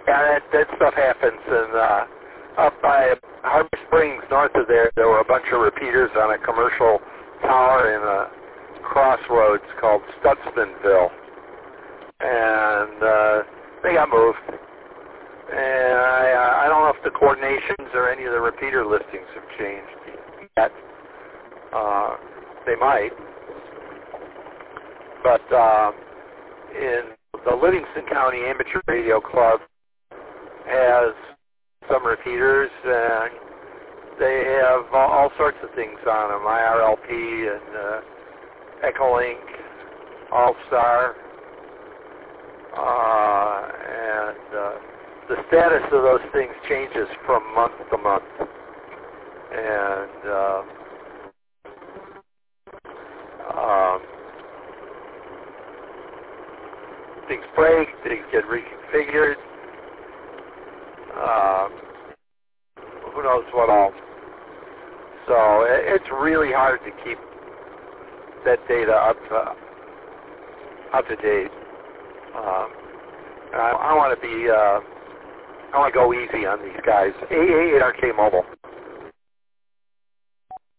Yeah, that stuff happens. And up by Harbor Springs, north of there were a bunch of repeaters on a commercial tower in a crossroads called Stutzmanville. And they got moved. And I don't know if the coordinations or any of the repeater listings have changed yet. They might. But in the Livingston County Amateur Radio Club has some repeaters, and they have all sorts of things on them, IRLP and Echolink, All-Star, and the status of those things changes from month to month. And things break, things get reconfigured, who knows what all. So it's really hard to keep that data up to date. I want to go easy on these guys. 8RK Mobile.